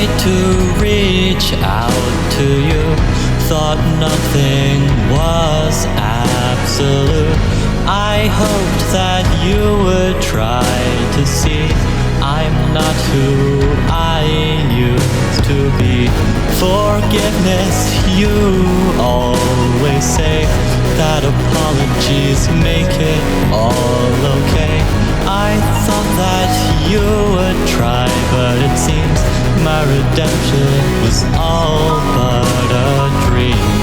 tried to reach out to you, thought nothing was absolute. I hoped that you would try to see I'm not who I used to be. Forgiveness, you always say that apologies make it all okay. I thought that you would try, but it seems my redemption was all but a dream.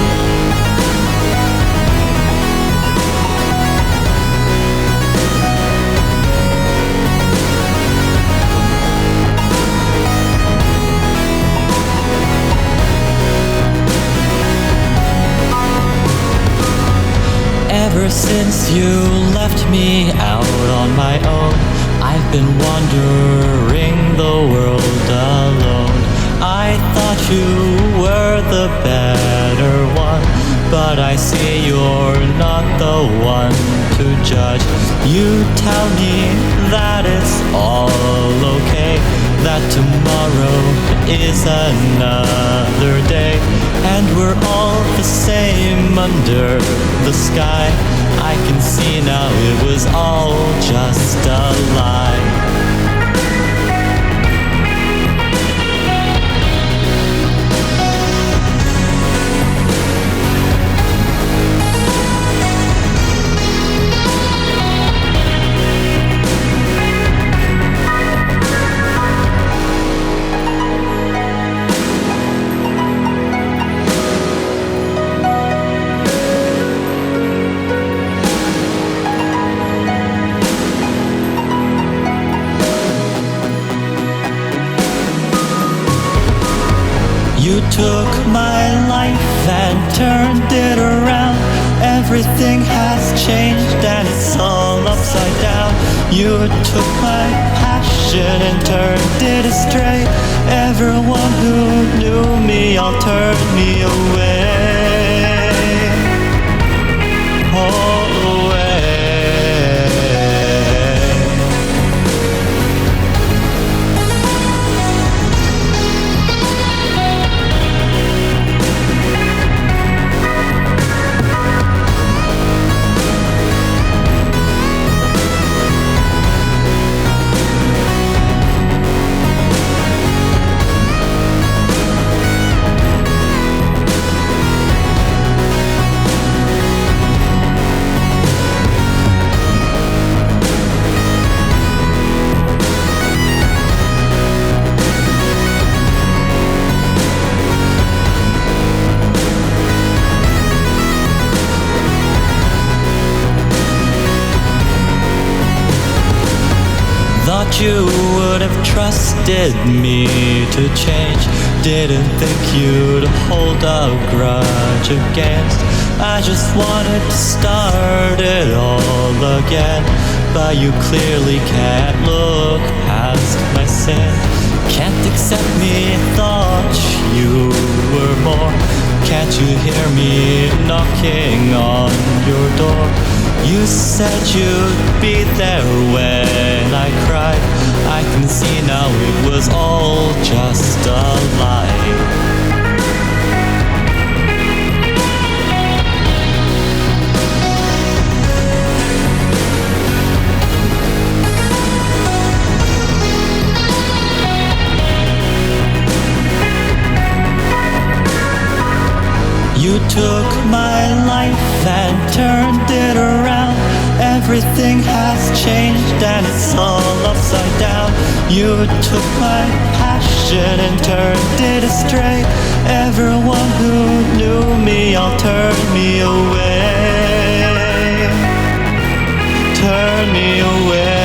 Ever since you left me out on my own, I've been wandering the world alone. I thought you were the better one, but I see you're not the one to judge. You tell me that it's all okay, that tomorrow is another day, and we're all the same under the sky. I can see now it was all just a lie. You took my life and turned it around. Everything has changed and it's all upside down. You took my passion and turned it astray. Everyone who knew me all turned me away. Away. Thought you would have trusted me to change. Didn't think you'd hold a grudge against. I just wanted to start it all again, but you clearly can't look past my sin. Can't accept me, thought you were more. Can't you hear me knocking on your door? You said you'd be there when I cried. I can see now it was all just a lie. You took my life and turned it around. Everything has changed and it's all upside down. You took my passion and turned it astray. Everyone who knew me all turned me away. Turn me away.